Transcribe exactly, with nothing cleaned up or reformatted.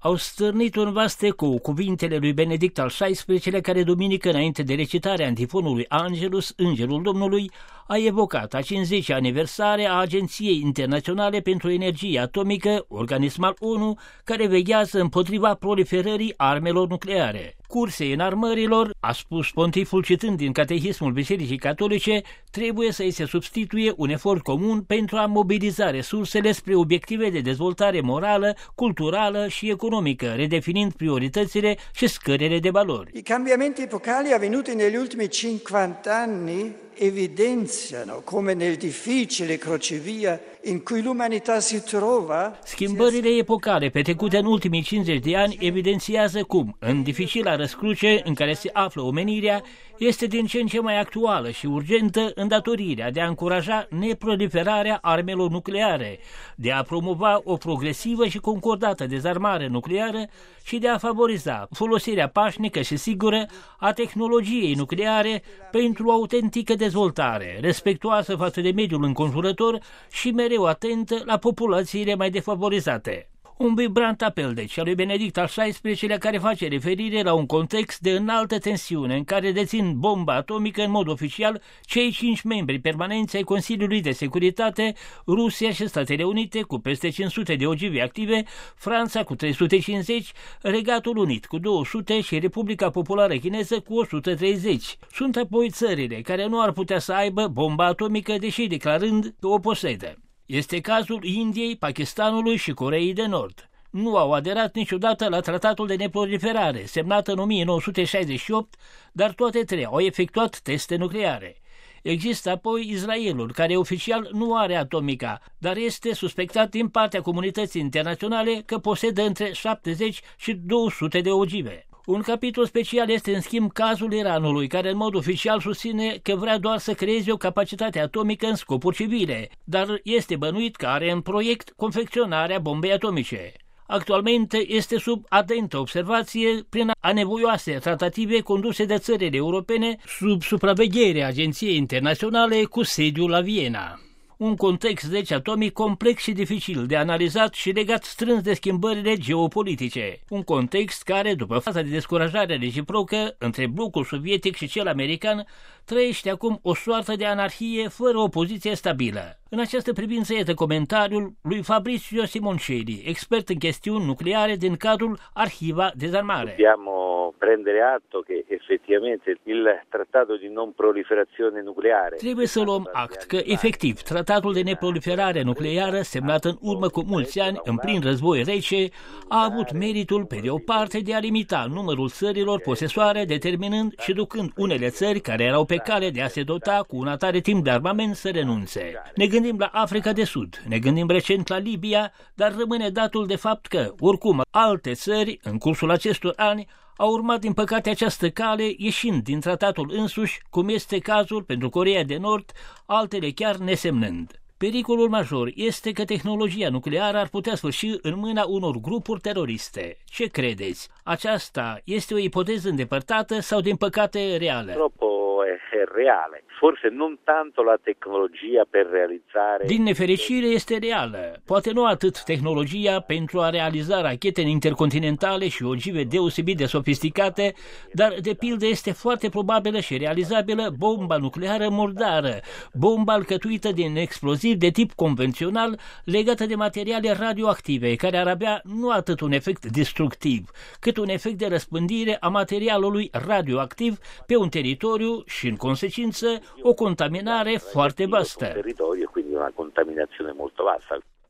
au stârnit un vast ecou cuvintele lui Benedict al șaisprezecelea-lea, care duminică înainte de recitarea antifonului Angelus, Îngerul Domnului, a evocat a cincizecea aniversare a Agenției Internaționale pentru Energie Atomică, organism al ONU, care veghează împotriva proliferării armelor nucleare. Cursei înarmărilor, a spus pontiful citând din Catehismul Bisericii Catolice, trebuie să îi se substituie un efort comun pentru a mobiliza resursele spre obiective de dezvoltare morală, culturală și economică, redefinind prioritățile și scările de valori. I cambiamenti epocali avvenuti negli ultimi cinquanta anni evidenziano come nel difficile crocevia in cui l'umanità si trova. Schimbările epocale petrecute în ultimii cincizeci de ani evidențiază cum, în dificila răscruce în care se află omenirea, este din ce în ce mai actuală și urgentă îndatorirea de a încuraja neproliferarea armelor nucleare, de a promova o progresivă și concordată dezarmare nucleară și de a favoriza folosirea pașnică și sigură a tehnologiei nucleare pentru o autentică dezvoltare, respectuoasă față de mediul înconjurător și mereu atentă la populațiile mai defavorizate. Un vibrant apel, deci, al lui Benedict al șaisprezecelea-lea, care face referire la un context de înaltă tensiune în care dețin bomba atomică în mod oficial cei cinci membri permanenți ai Consiliului de Securitate, Rusia și Statele Unite cu peste cinci sute de ogive active, Franța cu trei sute cincizeci, Regatul Unit cu două sute și Republica Populară Chineză cu o sută treizeci. Sunt apoi țările care nu ar putea să aibă bomba atomică, deși declarând că o posedă. Este cazul Indiei, Pakistanului și Coreei de Nord. Nu au aderat niciodată la Tratatul de Neproliferare, semnat în o mie nouă sute șaizeci și opt, dar toate trei au efectuat teste nucleare. Există apoi Israelul, care oficial nu are atomica, dar este suspectat din partea comunității internaționale că posedă între șaptezeci și două sute de ogive. Un capitol special este în schimb cazul Iranului, care în mod oficial susține că vrea doar să creeze o capacitate atomică în scopuri civile, dar este bănuit că are în proiect confecționarea bombei atomice. Actualmente este sub atentă observație prin anevoioase tratative conduse de țările europene sub supravegherea Agenției Internaționale cu sediul la Viena. Un context deci atomic complex și dificil de analizat și legat strâns de schimbările geopolitice. Un context care, după faza de descurajare reciprocă între blocul sovietic și cel american, trăiește acum o soartă de anarhie fără o poziție stabilă. În această privință este comentariul lui Fabrizio Simoncelli, expert în chestiuni nucleare din cadrul Arhiva Dezarmare. Dobbiamo prendere atto che effettivamente il trattato di non proliferazione nucleare. Trebuie să luăm act că, efectiv, tratatul de neproliferare nucleară, semnat în urmă cu mulți ani, în plin război rece, a avut meritul, pe de o parte, de a limita numărul țărilor posesoare, determinând și ducând unele țări care erau pe cale de a se dota cu un atare timp de armament să renunțe. Ne gândim la Africa de Sud, ne gândim recent la Libia, dar rămâne datul de fapt că, oricum, alte țări, în cursul acestor ani, au urmat din păcate această cale, ieșind din tratatul însuși, cum este cazul pentru Coreea de Nord, altele chiar nesemnând. Pericolul major este că tehnologia nucleară ar putea sfârși în mâna unor grupuri teroriste. Ce credeți? Aceasta este o ipoteză îndepărtată sau, din păcate, reală? Purtroppo è reale. Forse non tanto la tecnologia per realizzare. Din nefericire este reală. Poate nu atât tehnologia pentru a realiza rachete intercontinentale și ogive deosebit de sofisticate, dar de pildă este foarte probabilă și realizabilă bomba nucleară murdară, bomba alcătuită din exploziv de tip convențional legată de materiale radioactive, care ar avea nu atât un efect destructiv, cât un efect de răspândire a materialului radioactiv pe un teritoriu și, în consecință, o contaminare foarte vastă. Territorio, quindi una contaminazione molto vasta.